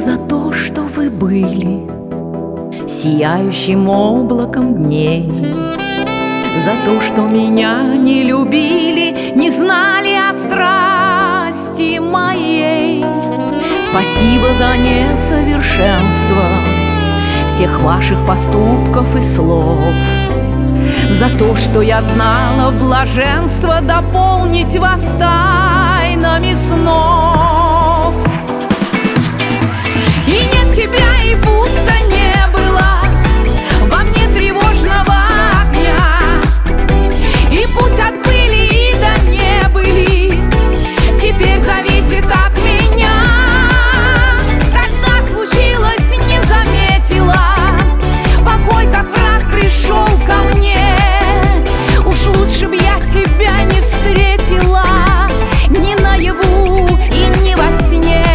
за то, что вы были сияющим облаком дней, за то, что меня не любили, не знали о страсти моей. Спасибо за несовершенство всех ваших поступков и слов, за то, что я знала блаженство дополнить вас тайнами снов. И нет тебя, и будто не было во мне тревожного огня, и путь от были и до не были теперь зависит от меня. Когда случилось, не заметила, покой как враг пришел ко мне. Уж лучше б я тебя не встретила ни наяву и ни во сне.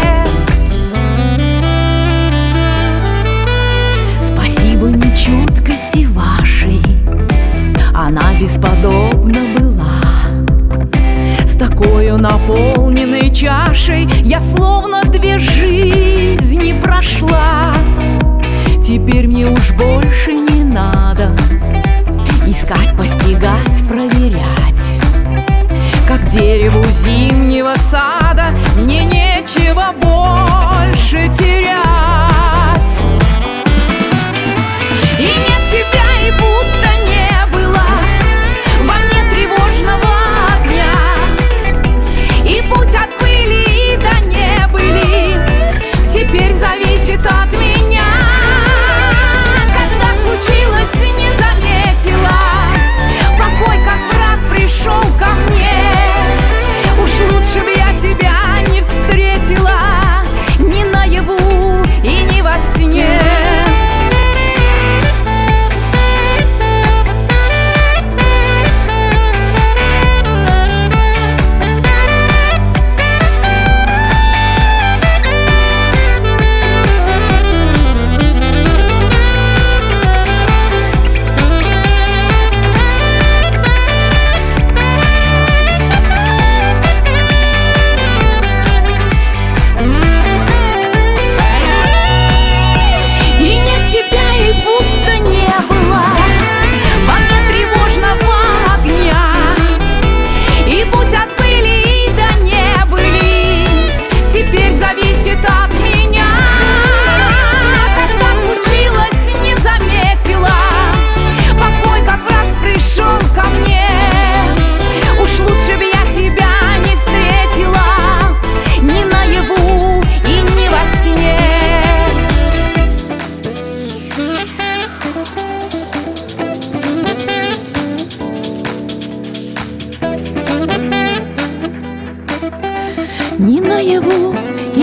Спасибо нечуткости вашей, она бесподобна была. С такою наполненной чашей я словно две жизни прошла. Теперь мне уж больше не надо искать, постигать, проверять. Как дереву зимнего сада мне нечего больше терять. И нет тебя, и будто не было во мне тревожного огня, и путь от были и до не были теперь зависит от меня. Когда случилось, не заметила, покой как враг пришел ко мне. Уж лучше б я тебя не встретила ни наяву и ни во сне. Ни наяву